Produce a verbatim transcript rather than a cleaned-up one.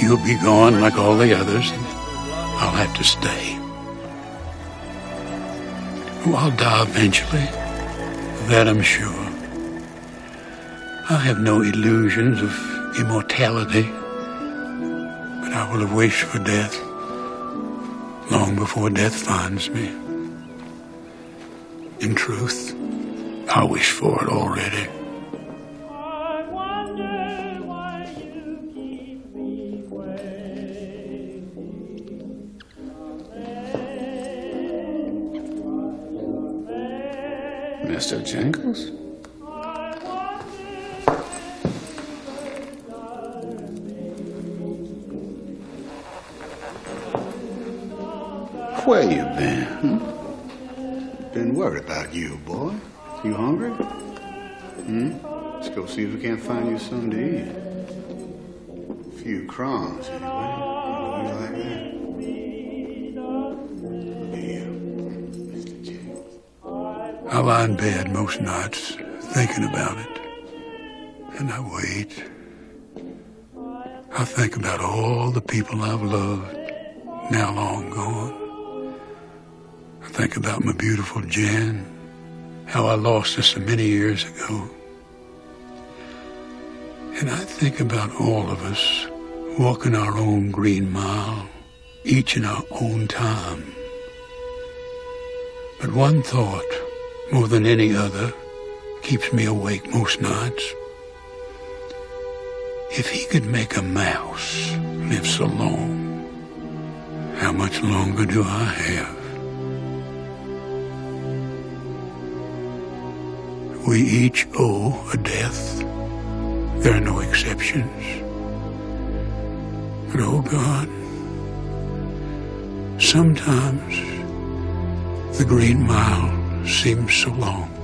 You'll be gone like all the others, and I'll have to stay. Oh, I'll die eventually, of that I'm sure. I have no illusions of immortality, but I will have wished for death long before death finds me. In truth, I wish for it already. Mister Jingles? Where you been? Hmm? Been worried about you, boy. You hungry? Hmm? Let's go see if we can't find you something to eat. A few crumbs, anyway. You like that? I lie in bed most nights thinking about it. And I wait. I think about all the people I've loved, now long gone. I think about my beautiful Jan, how I lost her so many years ago. And I think about all of us walking our own green mile, each in our own time. But one thought, more than any other, keeps me awake most nights. If he could make a mouse live so long, how much longer do I have? We each owe a death. There are no exceptions. But oh God, sometimes the green mile seems so long.